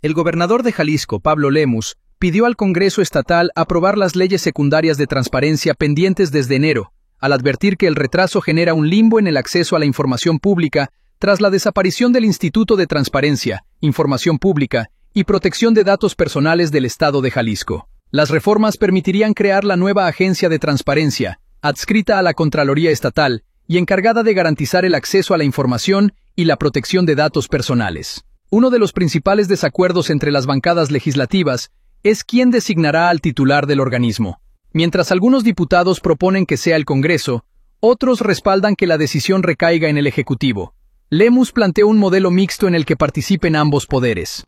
El gobernador de Jalisco, Pablo Lemus, pidió al Congreso estatal aprobar las leyes secundarias de transparencia pendientes desde enero, al advertir que el retraso genera un limbo en el acceso a la información pública tras la desaparición del Instituto de Transparencia, Información Pública y Protección de Datos Personales del Estado de Jalisco. Las reformas permitirían crear la nueva Agencia de Transparencia, adscrita a la Contraloría Estatal y encargada de garantizar el acceso a la información y la protección de datos personales. Uno de los principales desacuerdos entre las bancadas legislativas es quién designará al titular del organismo. Mientras algunos diputados proponen que sea el Congreso, otros respaldan que la decisión recaiga en el Ejecutivo. Lemus planteó un modelo mixto en el que participen ambos poderes.